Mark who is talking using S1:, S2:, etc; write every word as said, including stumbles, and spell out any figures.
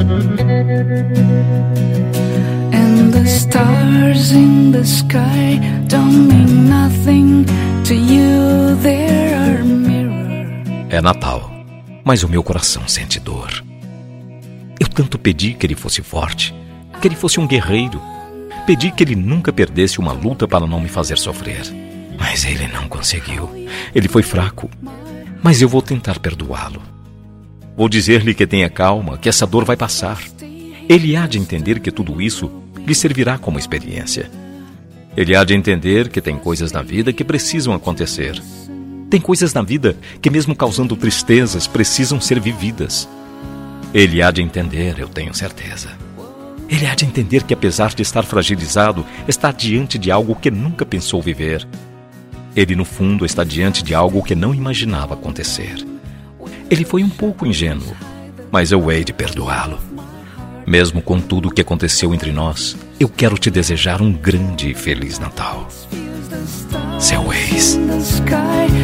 S1: And the stars in the sky don't mean nothing to you, they are mirror.
S2: É Natal, mas o meu coração sente dor. Eu tanto pedi que ele fosse forte, que ele fosse um guerreiro. Pedi que ele nunca perdesse uma luta para não me fazer sofrer. Mas ele não conseguiu. Ele foi fraco. Mas eu vou tentar perdoá-lo. Vou dizer-lhe que tenha calma, que essa dor vai passar. Ele há de entender que tudo isso lhe servirá como experiência. Ele há de entender que tem coisas na vida que precisam acontecer. Tem coisas na vida que, mesmo causando tristezas, precisam ser vividas. Ele há de entender, eu tenho certeza. Ele há de entender que, apesar de estar fragilizado, está diante de algo que nunca pensou viver. Ele, no fundo, está diante de algo que não imaginava acontecer. Ele foi um pouco ingênuo, mas eu hei de perdoá-lo. Mesmo com tudo o que aconteceu entre nós, eu quero te desejar um grande e feliz Natal. Seu ex.